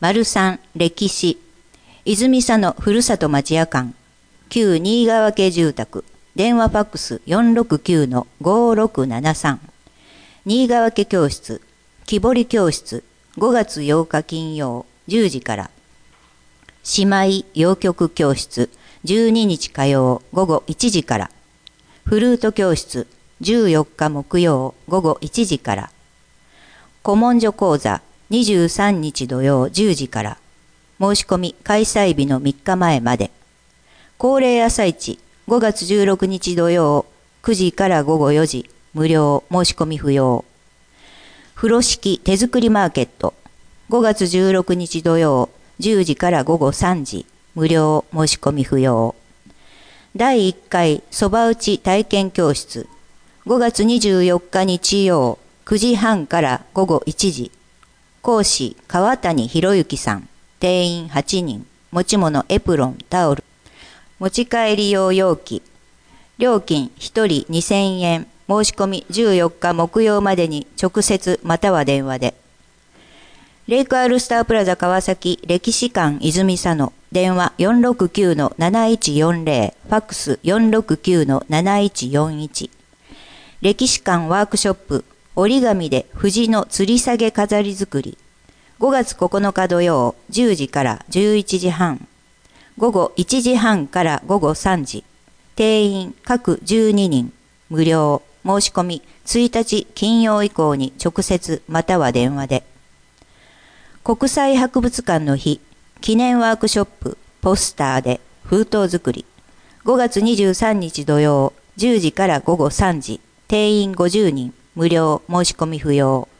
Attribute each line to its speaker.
Speaker 1: 3歴史泉佐野ふるさと町屋館旧新川家住宅電話ファックス 469-5673 新川家教室木彫り教室5月8日金曜10時から姉妹洋曲教室12日火曜午後1時からフルート教室14日木曜午後1時から古文書講座23日土曜10時から申し込み開催日の3日前まで恒例朝市5月16日土曜9時から午後4時無料申し込み不要風呂敷手作りマーケット5月16日土曜10時から午後3時無料申し込み不要第1回そば打ち体験教室5月24日日曜9時半から午後1時講師川谷博之さん定員8人持ち物エプロンタオル持ち帰り用容器料金1人2000円申し込み14日木曜までに直接または電話でレイクアールスタープラザ川崎歴史館泉佐野電話 469-7140 ファックス 469-7141 歴史館ワークショップ折り紙で藤の吊り下げ飾り作り5月9日土曜10時から11時半午後1時半から午後3時定員各12人無料申し込み1日金曜以降に直接または電話で国際博物館の日記念ワークショップポスターで封筒作り5月23日土曜10時から午後3時定員50人無料申し込み不要